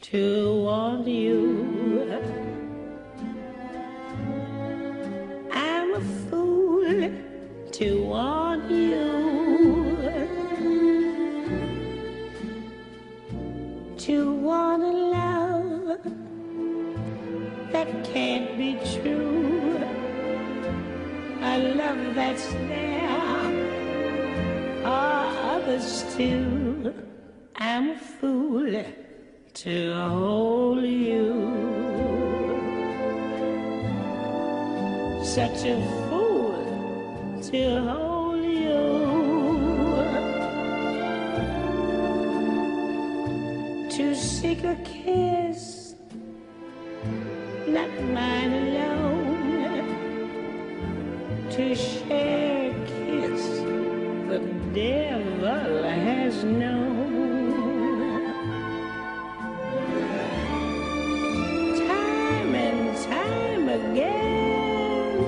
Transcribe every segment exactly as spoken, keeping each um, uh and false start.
to want you. I'm a fool to want you, to want a love that can't be true, a love that's there for others too. I'm a fool to hold you, such a fool to hold you, to seek a kiss, not mine alone, to share a kiss the devil has known. Time and time again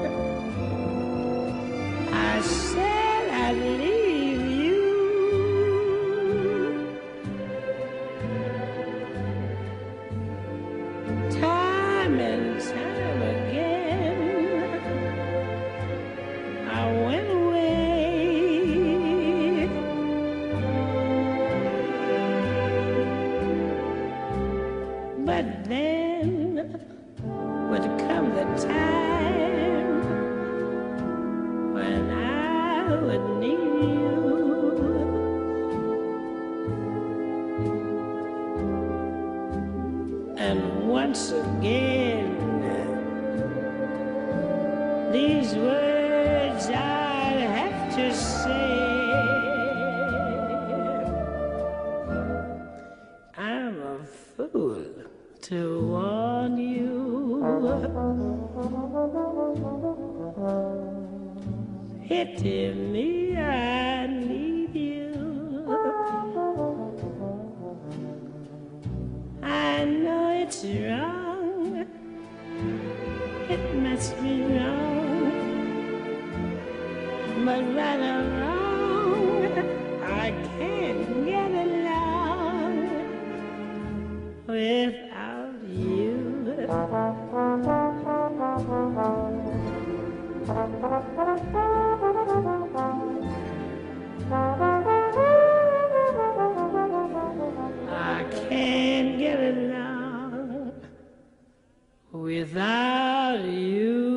I said I'd leave you, time and time again I went away, but then would come the time when I would need you, and once again these words I'd have to say. I'm a fool to want you, pity me, I need you. I know it's wrong, it must be wrong, but right or wrong, I can't get along without you. I can't get along without you.